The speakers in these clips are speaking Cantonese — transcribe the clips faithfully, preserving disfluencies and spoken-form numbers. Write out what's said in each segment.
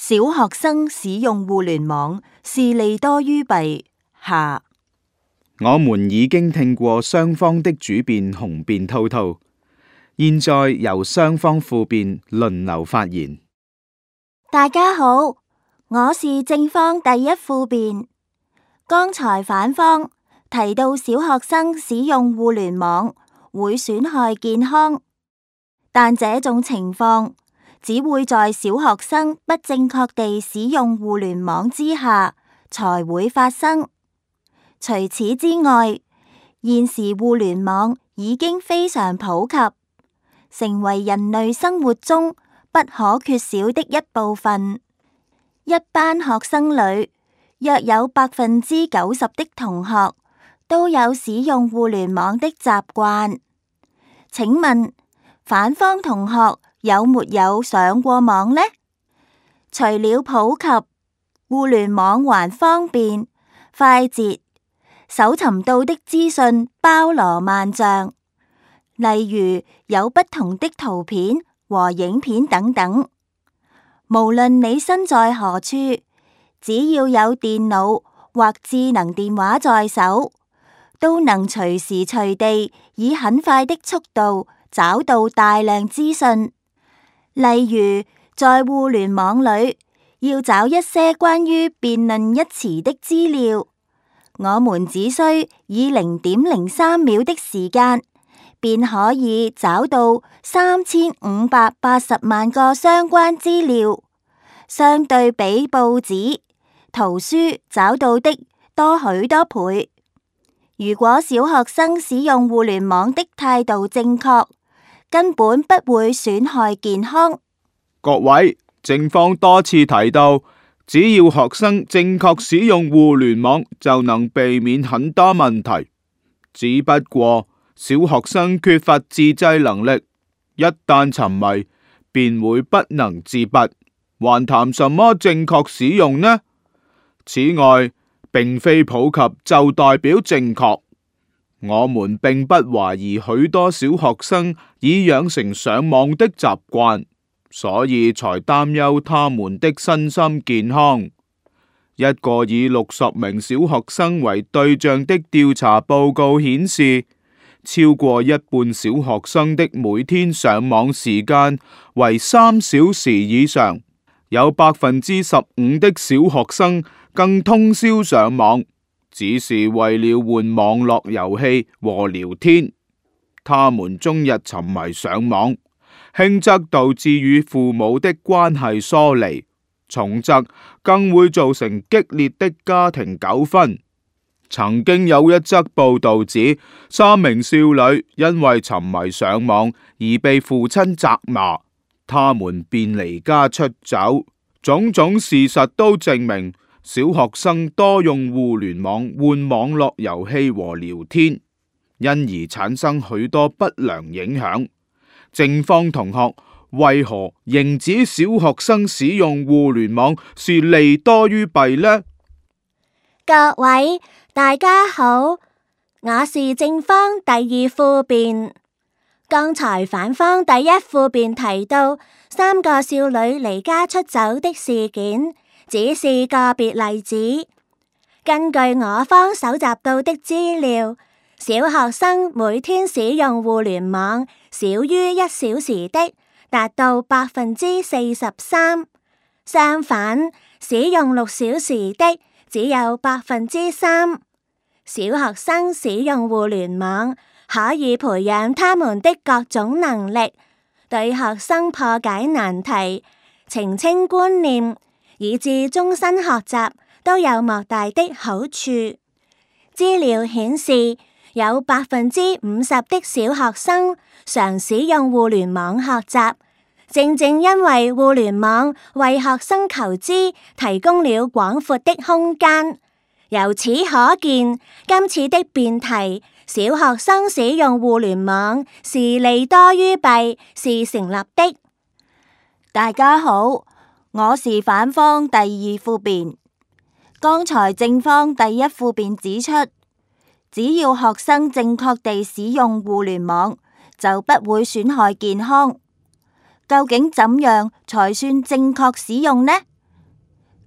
小學生使用互聯網是利多於弊。下， 我們已經聽過雙方的主辯雄辯滔滔，現在由雙方副辯輪流發言。 大家好，我是正方第一副辯。剛才反方提到小學生使用互聯網會損害健康，但這種情況只會在小學生不正確地使用互聯網之下才會發生。除此之外，現時互聯網已經非常普及，成為人類生活中不可缺少的一部分。一班學生裏，約有百分之九十的同學都有使用互聯網的習慣。請問，反方同學有沒有上過網呢？除了普及，互聯網還方便、快捷，搜尋到的資訊包羅萬象，例如有不同的圖片和影片等等。無論你身在何處，只要有電腦或智能電話在手，都能隨時隨地以很快的速度找到大量資訊。例如，在互聯網裏要找一些關於辯論一詞的資料，我們只需以零點零三秒的時間，便可以找到三千五百八十萬個相關資料，相對比報紙、圖書找到的多許多倍。如果小學生使用互聯網的態度正確，根本不會損害健康。 各位，正方多次提到，只要學生正確使用互聯網，就能避免很多問題。只不過小學生缺乏自制能力，一旦沉迷，便會不能自拔，還談什麼正確使用呢？此外，並非普及就代表正確。我們並不懷疑許多小學生已養成上網的習慣，所以才擔憂他們的身心健康。一個以六十名小學生為對象的調查報告顯示，超過一半小學生的每天上網時間為三小時以上，有百分之十五的小學生更通宵上網，只是為了玩網絡遊戲和聊天。他們終日沉迷上網，輕則導致與父母的關係疏離，重則更會造成激烈的家庭糾紛。曾經有一則報道指，三名少女因為沉迷上網而被父親責罵，他們便離家出走。種種事實都證明，小學生多用互聯網玩網絡遊戲和聊天，因而產生許多不良影響。正方同學為何仍指小學生使用互聯網是利多於弊呢？ 各位大家好，我是正方第二副辯。剛才反方第一副辯提到三個少女離家出走的事件，只是個別例子。根據我方搜集到的資料，小學生每天使用互聯網少於一小時的達到百分之四十三，相反，使用六小時的只有百分之三。小學生使用互聯網可以培養他們的各種能力，對學生破解難題、澄清觀念，以至終身學習都有莫大的好處。資料顯示，有百分之五十的小學生常使用互聯網學習，正正因為互聯網為學生求知提供了廣闊的空間。由此可見，今次的辯題，小學生使用互聯網是利多於弊，是成立的。 大家好，我是反方第二副辯。剛才正方第一副辯指出，只要學生正確地使用互聯網，就不會損害健康。究竟怎樣才算正確使用呢？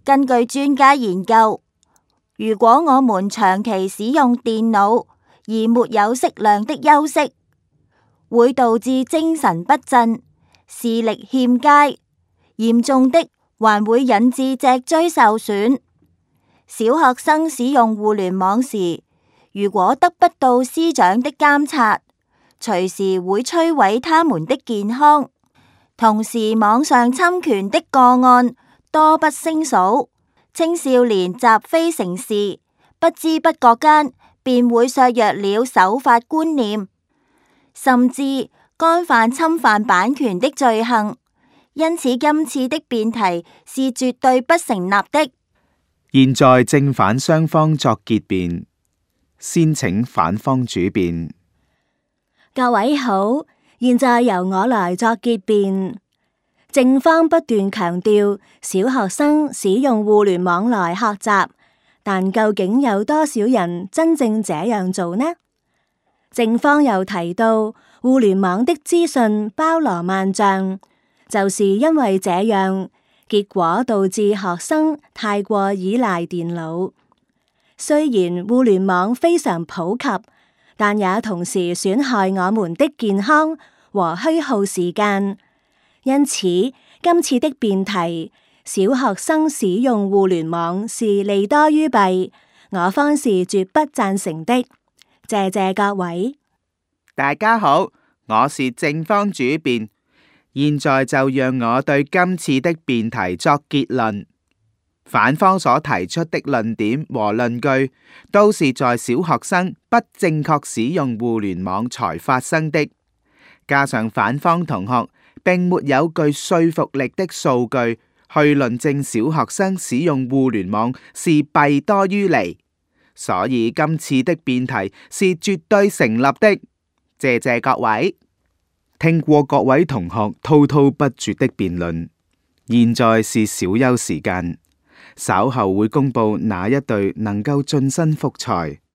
根據專家研究，如果我們長期使用電腦而沒有適量的休息，會導致精神不振、視力欠佳，嚴重的還會引致脊椎受損。小學生使用互聯網時，如果得不到師長的監察，隨時會摧毀他們的健康。同時，網上侵權的個案多不勝數，青少年習非成是，不知不覺間便會削弱了守法觀念，甚至干犯侵犯版權的罪行。因此，今次的辯題是絕對不成立的。 現在正反雙方作結辯，先請反方主辯。 各位好，現在由我來作結辯。正方不斷強調小學生使用互聯網來學習，但究竟有多少人真正這樣做呢？正方又提到互聯網的資訊包羅萬象，就是因為這樣，結果導致學生太過依賴電腦。雖然互聯網非常普及，但也同時損害我們的健康和虛耗時間。因此，今次的辯題，小學生使用互聯網是利多於弊，我方是絕不贊成的。謝謝各位。 大家好，我是正方主辯，現在就讓我對今次的辯題作結論。反方所提出的論點和論據，都是在小學生不正確使用互聯網才發生的。加上反方同學並沒有具說服力的數據去論證小學生使用互聯網是弊多於利，所以今次的辯題是絕對成立的。謝謝各位。聽過各位同學滔滔不絕的辯論，現在是小休時間。稍後會公布哪一隊能夠晉身複賽。